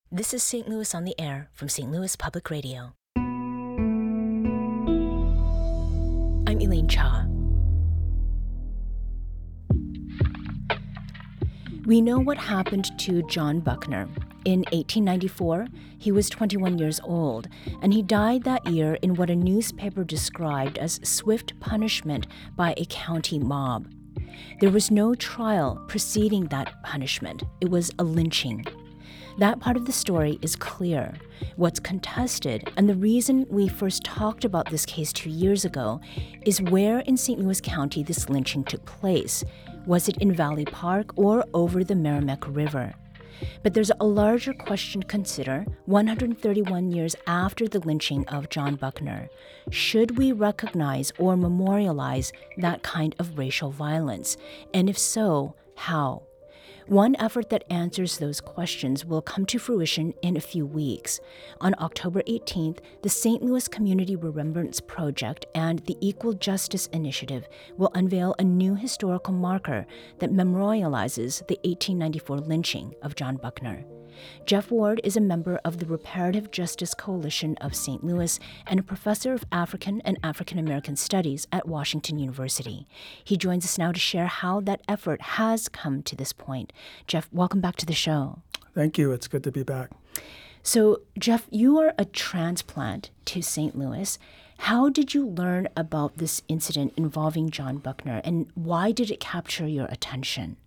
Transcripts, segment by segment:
This is St. Louis on the Air from St. Louis Public Radio. I'm Elaine Cha. We know what happened to John Buckner. In 1894, he was 21 years old, and he died that year in what a newspaper described as swift punishment by a county mob. There was no trial preceding that punishment. It was a lynching. That part of the story is clear. What's contested, and the reason we first talked about this case 2 years ago, is where in St. Louis County this lynching took place. Was it in Valley Park or over the Merrimack River? But there's a larger question to consider 131 years after the lynching of John Buckner. Should we recognize or memorialize that kind of racial violence? And if so, how? One effort that answers those questions will come to fruition in a few weeks. On October 18th, the St. Louis Community Remembrance Project and the Equal Justice Initiative will unveil a new historical marker that memorializes the 1894 lynching of John Buckner. Jeff Ward is a member of the Reparative Justice Coalition of St. Louis and a professor of African and African American Studies at Washington University. He joins us now to share how that effort has come to this point. Jeff, welcome back to the show. Thank you. It's good to be back. So, Jeff, you are a transplant to St. Louis. How did you learn about this incident involving John Buckner, and why did it capture your attention?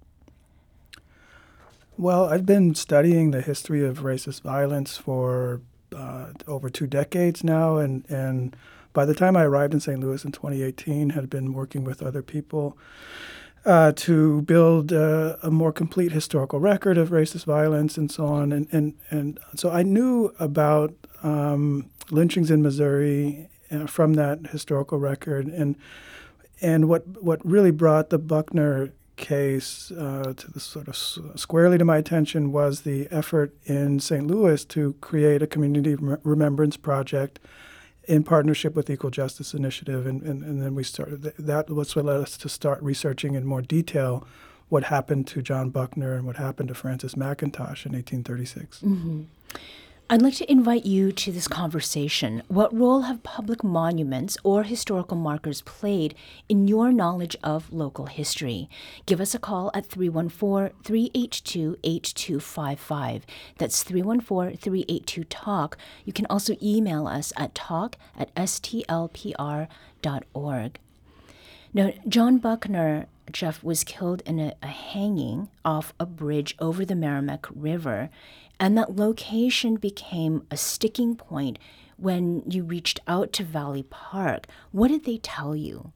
Well, I've been studying the history of racist violence for over 2 decades now, and by the time I arrived in St. Louis in 2018, had been working with other people to build a more complete historical record of racist violence and so on. And so I knew about lynchings in Missouri from that historical record, and what really brought the Buckner case to the sort of squarely to my attention was the effort in St. Louis to create a community remembrance project in partnership with Equal Justice Initiative, and then we started. That was what led us to start researching in more detail what happened to John Buckner and what happened to Francis McIntosh in 1836. Mm-hmm. I'd like to invite you to this conversation. What role have public monuments or historical markers played in your knowledge of local history? Give us a call at 314-382-8255. That's 314-382-TALK. You can also email us at talk@stlpr.org. Now, John Buckner, Jeff, was killed in a hanging off a bridge over the Merrimack River, and that location became a sticking point when you reached out to Valley Park. What did they tell you?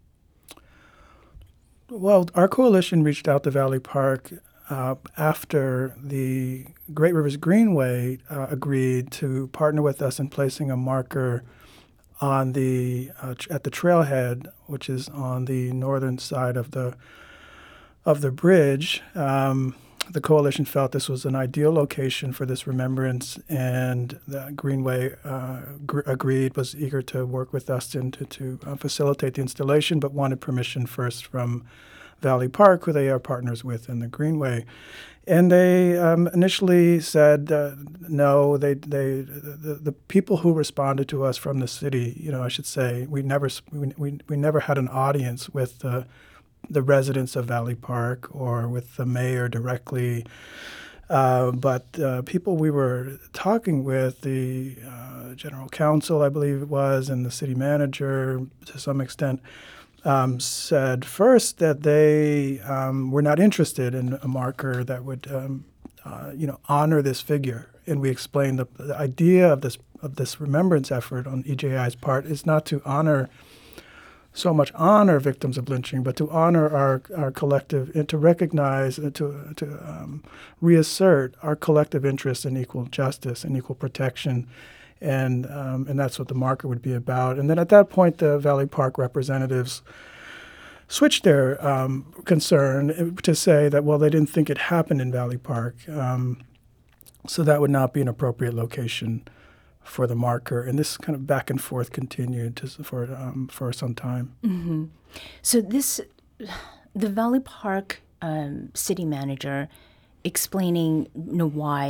Well, our coalition reached out to Valley Park after the Great Rivers Greenway agreed to partner with us in placing a marker on at the trailhead, which is on the northern side of the bridge. The coalition felt this was an ideal location for this remembrance, and the Greenway agreed, was eager to work with us to facilitate the installation, but wanted permission first from Valley Park, who they are partners with in the Greenway. And they initially said no. The people who responded to us from the city, I should say, we never had an audience with the residents of Valley Park or with the mayor directly. But people we were talking with, the general counsel, I believe it was, and the city manager to some extent, said first that they were not interested in a marker that would honor this figure. And we explained the idea of this remembrance effort on EJI's part is not to so much honor victims of lynching, but to honor our collective, and to recognize and to reassert our collective interest in equal justice and equal protection, and that's what the marker would be about. And then at that point, the Valley Park representatives switched their concern to say that, well, they didn't think it happened in Valley Park, so that would not be an appropriate location for the marker. And this kind of back and forth continued for some time. Mm-hmm. So the Valley Park city manager explaining why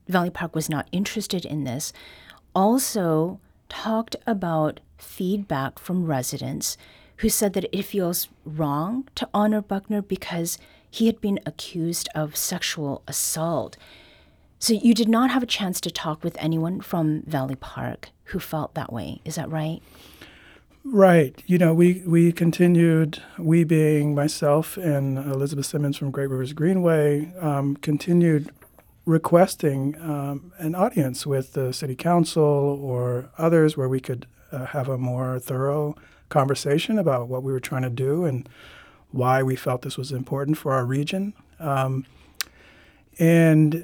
Valley Park was not interested in this, also talked about feedback from residents who said that it feels wrong to honor Buckner because he had been accused of sexual assault. So you did not have a chance to talk with anyone from Valley Park who felt that way. Is that right? Right. We continued, we being myself and Elizabeth Simmons from Great Rivers Greenway, continued requesting an audience with the city council or others where we could have a more thorough conversation about what we were trying to do and why we felt this was important for our region. And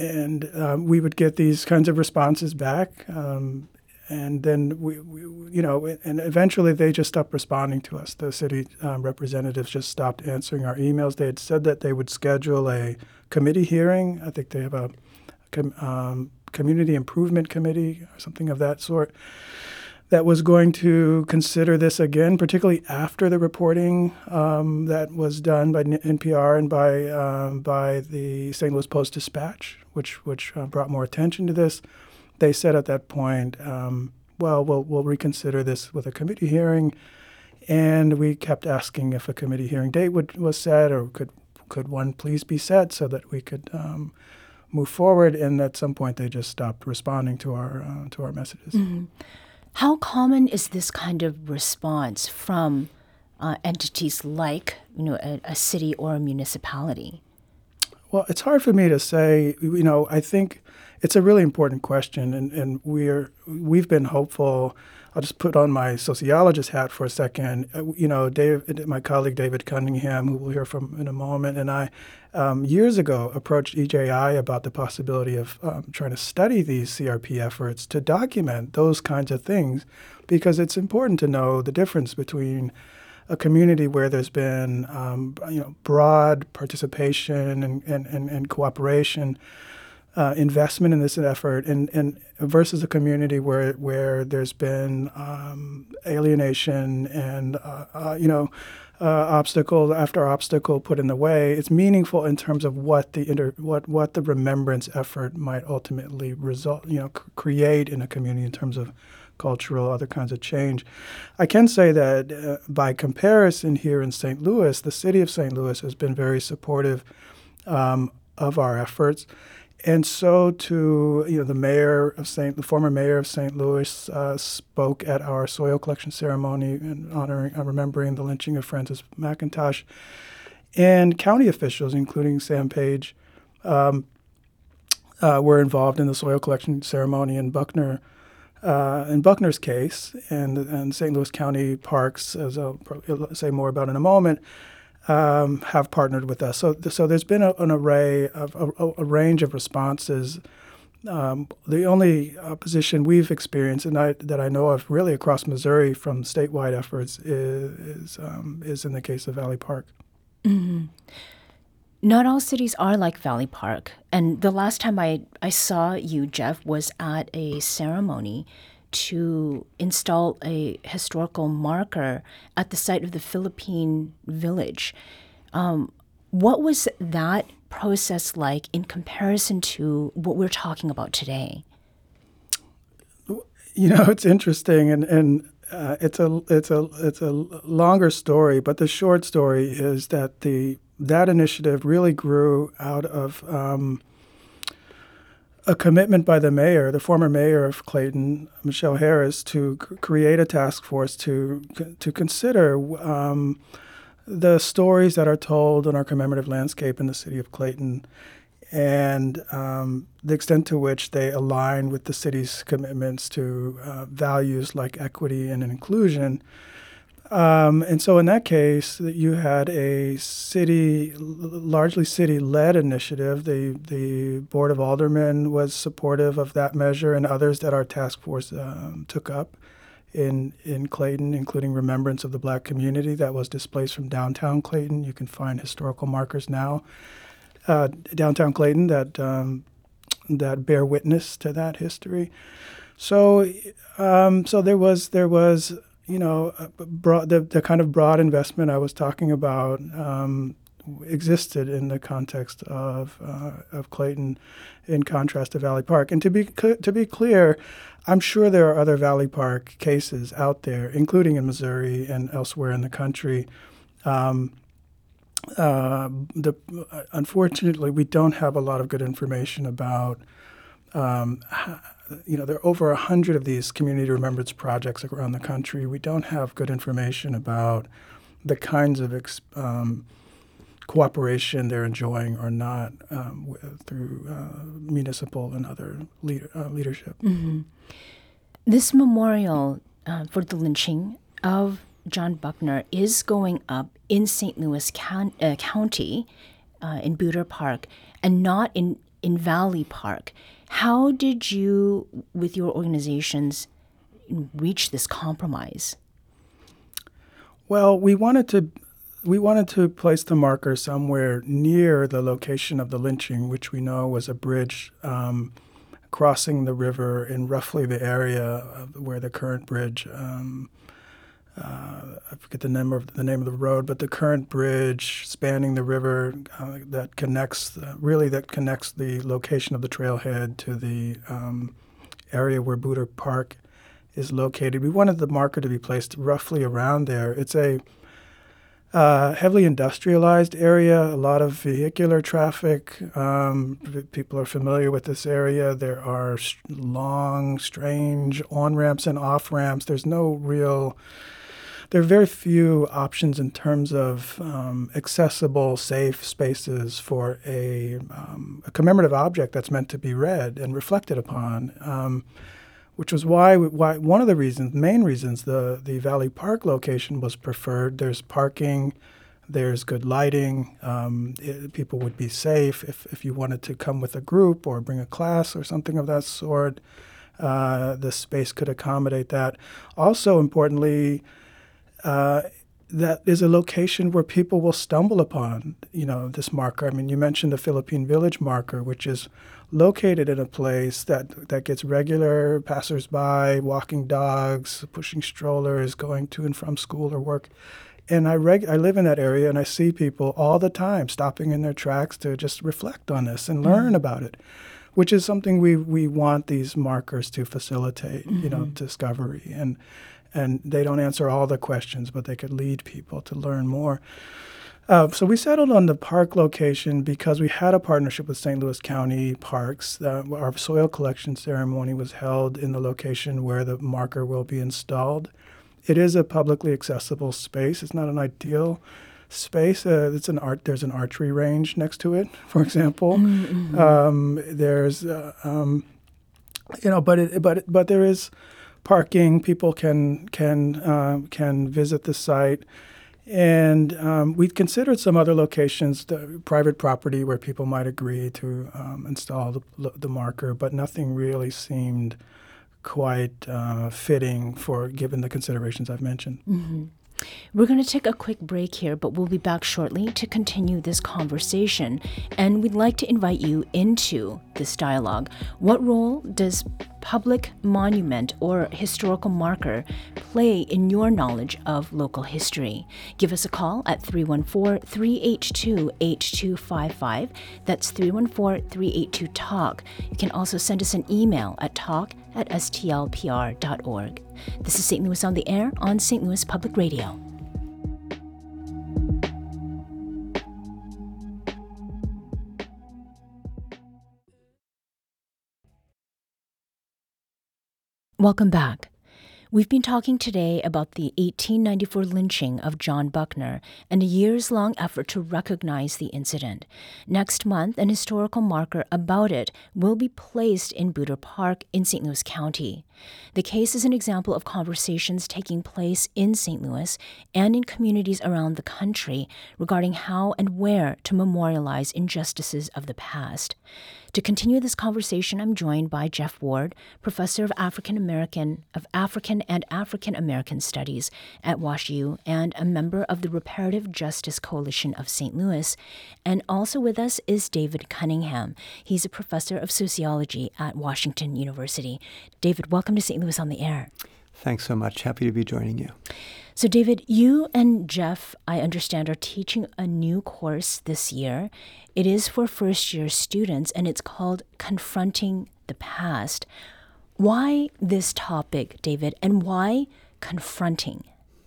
we would get these kinds of responses back. And then and eventually they just stopped responding to us. The city representatives just stopped answering our emails. They had said that they would schedule a committee hearing. I think they have a community improvement committee or something of that sort that was going to consider this again, particularly after the reporting that was done by NPR and by the St. Louis Post-Dispatch, which brought more attention to this. They said at that point, we'll reconsider this with a committee hearing, and we kept asking if a committee hearing date was set, or could one please be set so that we could move forward. And at some point, they just stopped responding to our messages. Mm-hmm. How common is this kind of response from entities like a city or a municipality? Well, it's hard for me to say. I think it's a really important question, and we've been hopeful. I'll just put on my sociologist hat for a second. My colleague David Cunningham, who we'll hear from in a moment, and I years ago approached EJI about the possibility of trying to study these CRP efforts to document those kinds of things, because it's important to know the difference between a community where there's been broad participation and cooperation, investment in this effort, and versus a community where there's been alienation and obstacle after obstacle put in the way. It's meaningful in terms of what the remembrance effort might ultimately create in a community in terms of cultural, other kinds of change. I can say that by comparison here in St. Louis, the city of St. Louis has been very supportive of our efforts. And so too, the former mayor of St. Louis spoke at our soil collection ceremony in remembering the lynching of Francis McIntosh. And county officials, including Sam Page, were involved in the soil collection ceremony in Buckner. In Buckner's case, and St. Louis County Parks, as I'll probably say more about in a moment, have partnered with us. So there's been an array of a range of responses. The only opposition we've experienced, and that I know of really across Missouri from statewide efforts, is in the case of Valley Park. Mm-hmm. Not all cities are like Valley Park. And the last time I saw you, Jeff, was at a ceremony to install a historical marker at the site of the Philippine village. What was that process like in comparison to what we're talking about today? It's interesting, and it's a longer story, but the short story is that that initiative really grew out of a commitment by the former mayor of Clayton, Michelle Harris, to create a task force to consider the stories that are told in our commemorative landscape in the city of Clayton, and the extent to which they align with the city's commitments to values like equity and inclusion. And so in that case, you had a largely city-led initiative. The Board of Aldermen was supportive of that measure, and others that our task force took up in Clayton, including remembrance of the Black community that was displaced from downtown Clayton. You can find historical markers now downtown Clayton that bear witness to that history. So there was the kind of broad investment I was talking about existed in the context of Clayton, in contrast to Valley Park. And to be clear, I'm sure there are other Valley Park cases out there, including in Missouri and elsewhere in the country. Unfortunately, we don't have a lot of good information about. There are over 100 of these community remembrance projects around the country. We don't have good information about the kinds of cooperation they're enjoying or not through municipal and other leadership. Mm-hmm. This memorial for the lynching of John Buckner is going up in St. Louis County, in Buder Park, and not in Valley Park. How did you, with your organizations, reach this compromise? Well, we wanted to place the marker somewhere near the location of the lynching, which we know was a bridge crossing the river in roughly the area of where the current bridge. I forget the name of the road, but the current bridge spanning the river that connects the location of the trailhead to the area where Buder Park is located. We wanted the marker to be placed roughly around there. It's a heavily industrialized area, a lot of vehicular traffic. People are familiar with this area. There are long, strange on-ramps and off-ramps. There are very few options in terms of accessible, safe spaces for a commemorative object that's meant to be read and reflected upon, which was why one of the main reasons the Valley Park location was preferred. There's parking, there's good lighting, people would be safe if you wanted to come with a group or bring a class or something of that sort. The space could accommodate that. Also, importantly, that is a location where people will stumble upon, this marker. I mean, you mentioned the Philippine Village marker, which is located in a place that gets regular passersby, walking dogs, pushing strollers, going to and from school or work. And I live in that area, and I see people all the time stopping in their tracks to just reflect on this and learn about it, which is something we want these markers to facilitate, discovery. And they don't answer all the questions, but they could lead people to learn more. So we settled on the park location because we had a partnership with St. Louis County Parks. Our soil collection ceremony was held in the location where the marker will be installed. It is a publicly accessible space. It's not an ideal space. There's an archery range next to it, for example. Mm-hmm. But there is parking. People can visit the site, and we've considered some other locations, the private property where people might agree to install the marker, but nothing really seemed quite fitting given the considerations I've mentioned. Mm-hmm. We're going to take a quick break here, but we'll be back shortly to continue this conversation. And we'd like to invite you into this dialogue. What role does public monument or historical marker play in your knowledge of local history? Give us a call at 314-382-8255. That's 314-382-TALK. You can also send us an email at talk@stlpr.org. This is St. Louis on the Air on St. Louis Public Radio. Welcome back. We've been talking today about the 1894 lynching of John Buckner and a years-long effort to recognize the incident. Next month, an historical marker about it will be placed in Buder Park in St. Louis County. The case is an example of conversations taking place in St. Louis and in communities around the country regarding how and where to memorialize injustices of the past. To continue this conversation, I'm joined by Jeff Ward, professor of African and African American Studies at WashU and a member of the Reparative Justice Coalition of St. Louis. And also with us is David Cunningham. He's a professor of sociology at Washington University. David, welcome to St. Louis on the Air. Thanks so much. Happy to be joining you. So, David, you and Jeff, I understand, are teaching a new course this year. It is for first-year students, and it's called Confronting the Past. Why this topic, David, and why confronting?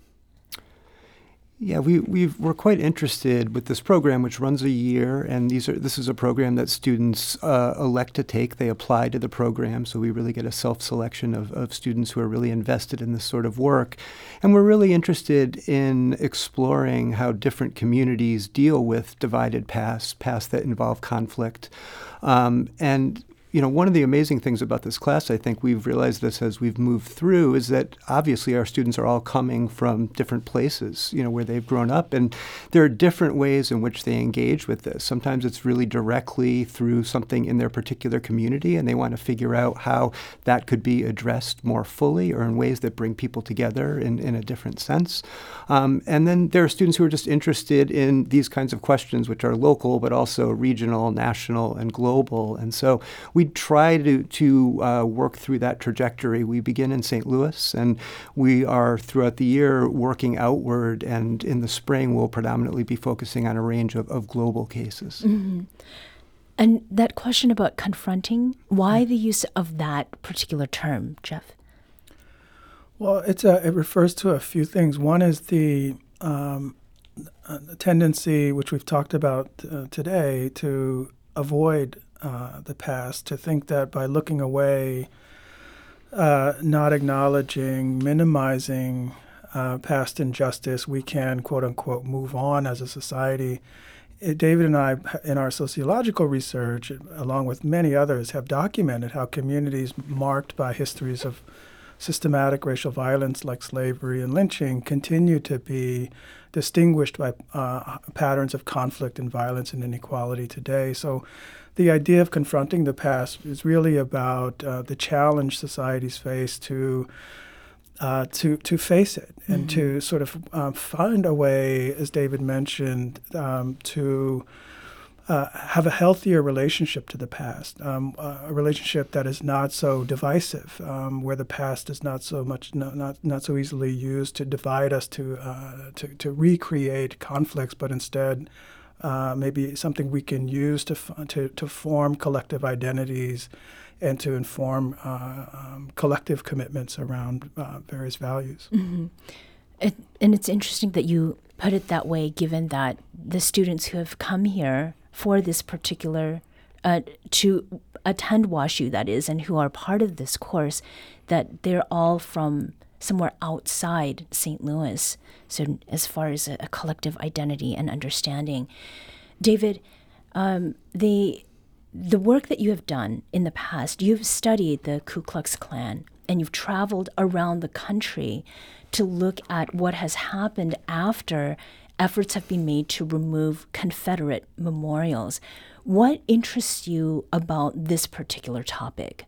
Yeah, we're quite interested with this program, which runs a year, and this is a program that students elect to take. They apply to the program, so we really get a self-selection of students who are really invested in this sort of work. And we're really interested in exploring how different communities deal with divided pasts that involve conflict. And one of the amazing things about this class, I think we've realized this as we've moved through, is that obviously our students are all coming from different places, where they've grown up. And there are different ways in which they engage with this. Sometimes it's really directly through something in their particular community, and they want to figure out how that could be addressed more fully or in ways that bring people together in a different sense. And then there are students who are just interested in these kinds of questions, which are local, but also regional, national, and global. And so we try to work through that trajectory. We begin in St. Louis, and we are throughout the year working outward, and in the spring we'll predominantly be focusing on a range of global cases. Mm-hmm. And that question about confronting, why the use of that particular term, Jeff? Well, it refers to a few things. One is the tendency, which we've talked about today, to avoid the past, to think that by looking away, not acknowledging, minimizing past injustice, we can, quote unquote, move on as a society. David and I, in our sociological research, along with many others, have documented how communities marked by histories of systematic racial violence like slavery and lynching continue to be distinguished by patterns of conflict and violence and inequality today. So the idea of confronting the past is really about the challenge societies face to face it and to sort of find a way, as David mentioned, to have a healthier relationship to the past, a relationship that is not so divisive, where the past is not so much not so easily used to divide us, to recreate conflicts, but instead maybe something we can use to form collective identities and to inform collective commitments around various values. Mm-hmm. And it's interesting that you put it that way, given that the students who have come here for this particular, to attend WashU, that is, and who are part of this course, that they're all from somewhere outside St. Louis, so as far as a collective identity and understanding. David, the work that you have done in the past, you've studied the Ku Klux Klan, and you've traveled around the country to look at what has happened after efforts have been made to remove Confederate memorials. What interests you about this particular topic?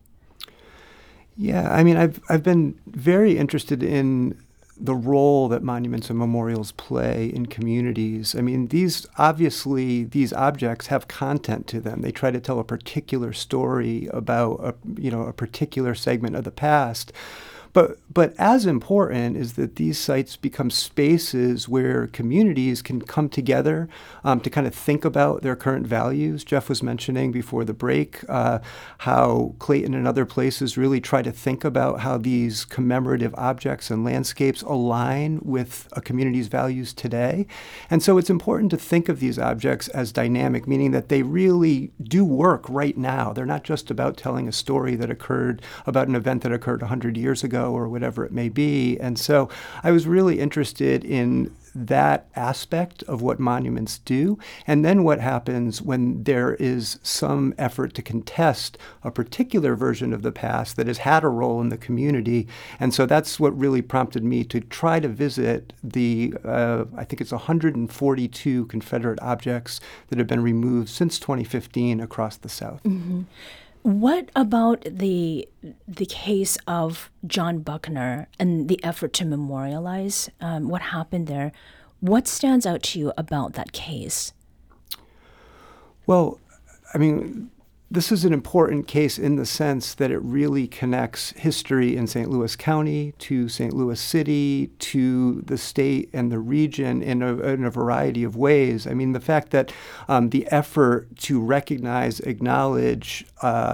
Yeah, I mean, I've been very interested in the role that monuments and memorials play in communities. I mean, these objects have content to them. They try to tell a particular story about a particular segment of the past. But as important is that these sites become spaces where communities can come together to kind of think about their current values. Jeff was mentioning before the break how Clayton and other places really try to think about how these commemorative objects and landscapes align with a community's values today. And so it's important to think of these objects as dynamic, meaning that they really do work right now. They're not just about telling a story that occurred, about an event that occurred 100 years ago or whatever it may be. And so I was really interested in that aspect of what monuments do, and then what happens when there is some effort to contest a particular version of the past that has had a role in the community. And so that's what really prompted me to try to visit the, I think it's 142 Confederate objects that have been removed since 2015 across the South. Mm-hmm. What about the case of John Buckner and the effort to memorialize what happened there? What stands out to you about that case? Well, I mean, this is an important case in the sense that it really connects history in St. Louis County to St. Louis City to the state and the region in a variety of ways. I mean, the fact that the effort to recognize, acknowledge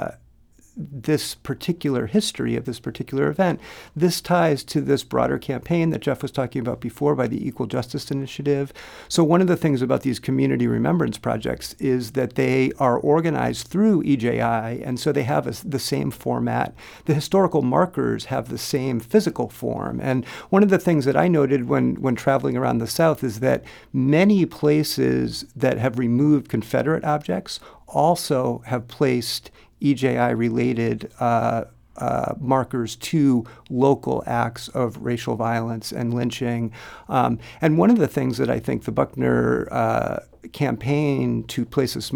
this particular history of this particular event, this ties to this broader campaign that Jeff was talking about before by the Equal Justice Initiative. So one of the things about these community remembrance projects is that they are organized through EJI, and so they have the same format. The historical markers have the same physical form. And one of the things that I noted when traveling around the South is that many places that have removed Confederate objects also have placed EJI-related markers to local acts of racial violence and lynching. And one of the things that I think the Buckner campaign to place this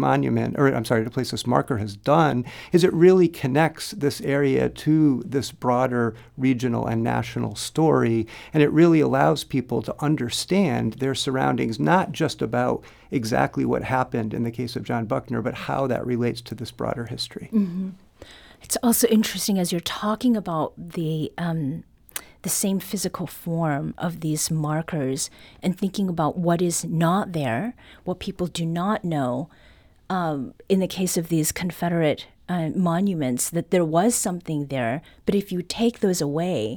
marker has done is it really connects this area to this broader regional and national story, and it really allows people to understand their surroundings, not just about exactly what happened in the case of John Buckner, but how that relates to this broader history. Mm-hmm. It's also interesting as you're talking about the same physical form of these markers and thinking about what is not there, what people do not know. In the case of these Confederate monuments, that there was something there, but if you take those away,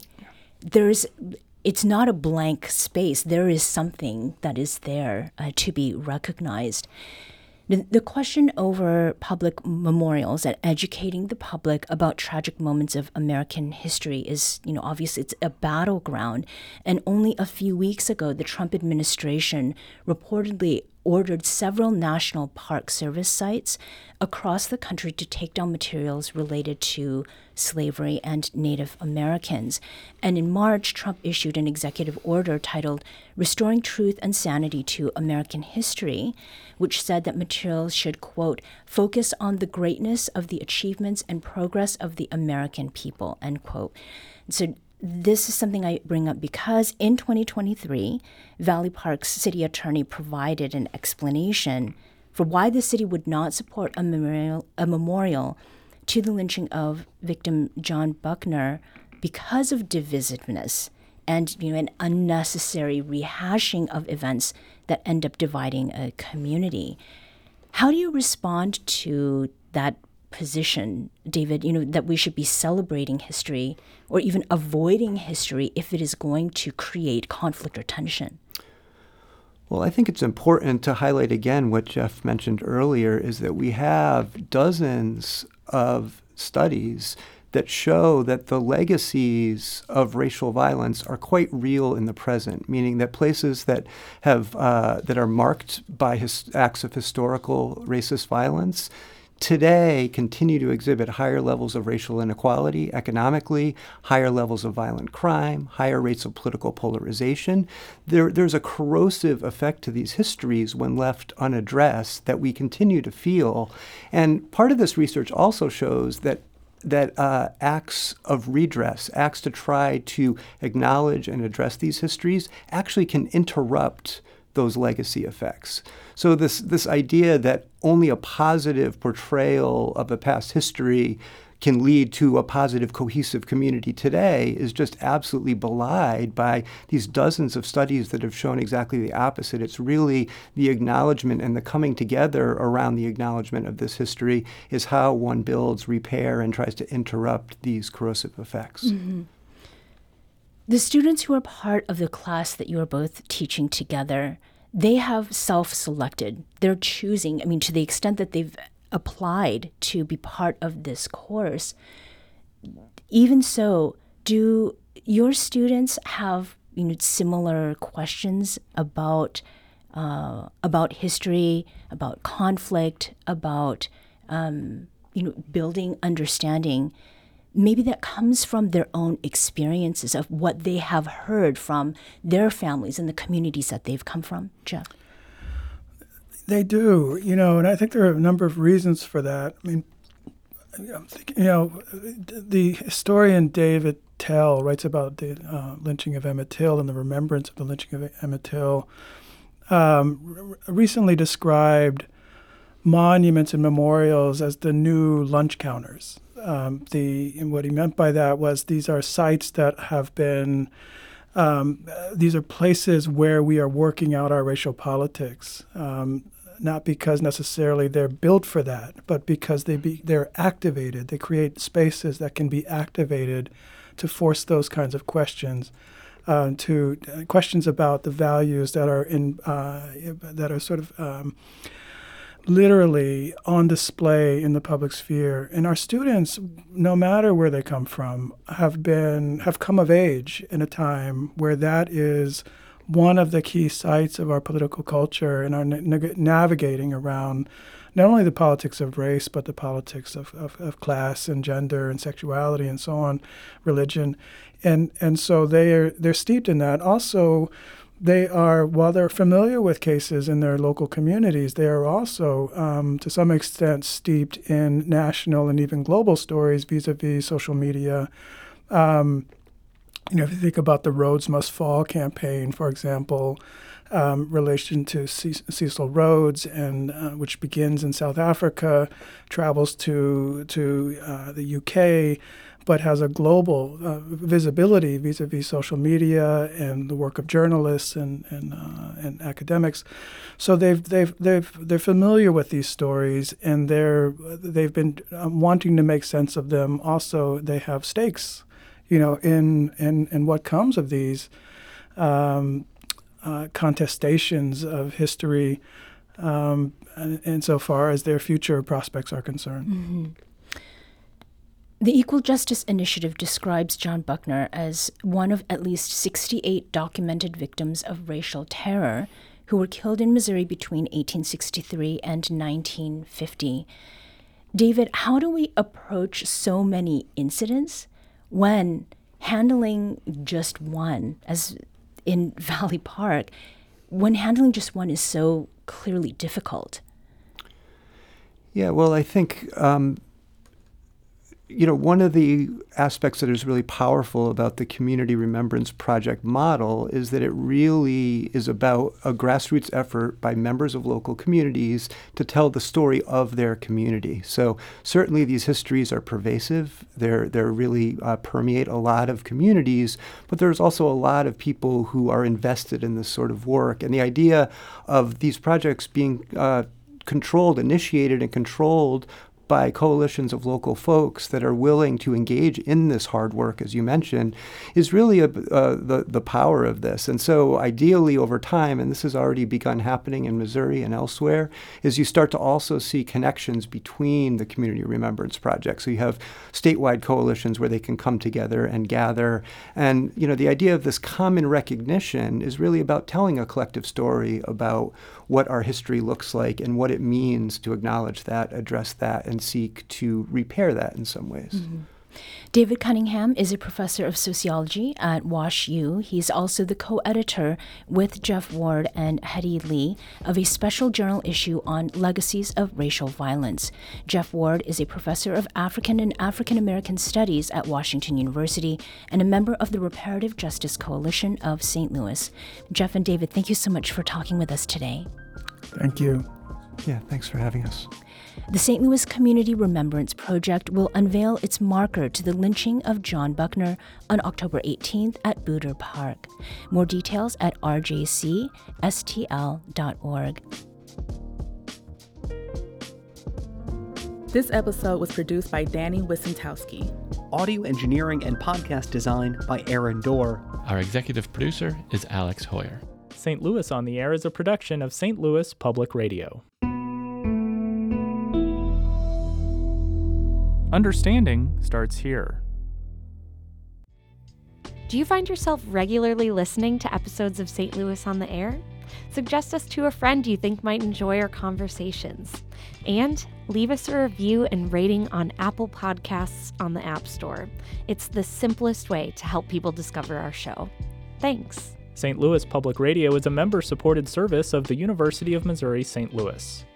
it's not a blank space. There is something that is there to be recognized. The question over public memorials and educating the public about tragic moments of American history is, obviously it's a battleground. And only a few weeks ago, the Trump administration reportedly ordered several National Park Service sites across the country to take down materials related to slavery and Native Americans. And in March, Trump issued an executive order titled Restoring Truth and Sanity to American History, which said that materials should, quote, focus on the greatness of the achievements and progress of the American people, end quote. So this is something I bring up because in 2023, Valley Park's city attorney provided an explanation for why the city would not support a memorial to the lynching of victim John Buckner because of divisiveness and an unnecessary rehashing of events that end up dividing a community. How do you respond to that position, David, that we should be celebrating history or even avoiding history if it is going to create conflict or tension? Well, I think it's important to highlight again what Jeff mentioned earlier is that we have dozens of studies that show that the legacies of racial violence are quite real in the present, meaning that places that have that are marked by acts of historical racist violence today continue to exhibit higher levels of racial inequality economically, higher levels of violent crime, higher rates of political polarization. There's a corrosive effect to these histories when left unaddressed that we continue to feel. And part of this research also shows that acts of redress, acts to try to acknowledge and address these histories actually can interrupt those legacy effects. So this idea that only a positive portrayal of a past history can lead to a positive, cohesive community today is just absolutely belied by these dozens of studies that have shown exactly the opposite. It's really the acknowledgement and the coming together around the acknowledgement of this history is how one builds, repair, and tries to interrupt these corrosive effects. Mm-hmm. The students who are part of the class that you are both teaching together, they have self-selected. They're choosing, to the extent that they've applied to be part of this course. Even so, do your students have similar questions about history, about conflict, about building understanding? Maybe that comes from their own experiences of what they have heard from their families and the communities that they've come from. Jeff? They do, and I think there are a number of reasons for that. I'm thinking, the historian David Tell writes about the lynching of Emmett Till and the remembrance of the lynching of Emmett Till. Recently described monuments and memorials as the new lunch counters. And what he meant by that was these are sites that have been, these are places where we are working out our racial politics, not because necessarily they're built for that, but because they're activated. They create spaces that can be activated to force those kinds of questions, to questions about the values that are that are sort of literally on display in the public sphere. And our students, no matter where they come from, have come of age in a time where that is one of the key sites of our political culture and our navigating around not only the politics of race, but the politics of class and gender and sexuality and so on, religion. And so they're steeped in that. Also, they are, while they're familiar with cases in their local communities, they are also, to some extent, steeped in national and even global stories vis-a-vis social media. If you think about the Rhodes Must Fall campaign, for example, relation to Cecil Rhodes, and which begins in South Africa, travels to the UK, but has a global visibility vis-a-vis social media and the work of journalists and academics. So they're familiar with these stories, and they've been wanting to make sense of them. Also, they have stakes, in what comes of these contestations of history, insofar as their future prospects are concerned. Mm-hmm. The Equal Justice Initiative describes John Buckner as one of at least 68 documented victims of racial terror who were killed in Missouri between 1863 and 1950. David, how do we approach so many incidents when handling just one, as in Valley Park, when handling just one is so clearly difficult? Yeah, well, I think one of the aspects that is really powerful about the Community Remembrance Project model is that it really is about a grassroots effort by members of local communities to tell the story of their community. So certainly these histories are pervasive. They're really permeate a lot of communities, but there's also a lot of people who are invested in this sort of work. And the idea of these projects being initiated and controlled by coalitions of local folks that are willing to engage in this hard work, as you mentioned, is really the power of this. And so ideally over time, and this has already begun happening in Missouri and elsewhere, is you start to also see connections between the Community Remembrance Project. So you have statewide coalitions where they can come together and gather. And, the idea of this common recognition is really about telling a collective story about what our history looks like and what it means to acknowledge that, address that, and seek to repair that in some ways. Mm-hmm. David Cunningham is a professor of sociology at WashU. He's also the co-editor with Jeff Ward and Hetty Lee of a special journal issue on legacies of racial violence. Jeff Ward is a professor of African and African American studies at Washington University and a member of the Reparative Justice Coalition of St. Louis. Jeff and David, thank you so much for talking with us today. Thank you. Yeah, thanks for having us. The St. Louis Community Remembrance Project will unveil its marker to the lynching of John Buckner on October 18th at Booter Park. More details at rjcstl.org. This episode was produced by Danny Wissentowski. Audio engineering and podcast design by Aaron Dorr. Our executive producer is Alex Hoyer. St. Louis on the Air is a production of St. Louis Public Radio. Understanding starts here. Do you find yourself regularly listening to episodes of St. Louis on the Air? Suggest us to a friend you think might enjoy our conversations. And leave us a review and rating on Apple Podcasts on the App Store. It's the simplest way to help people discover our show. Thanks. St. Louis Public Radio is a member-supported service of the University of Missouri St. Louis.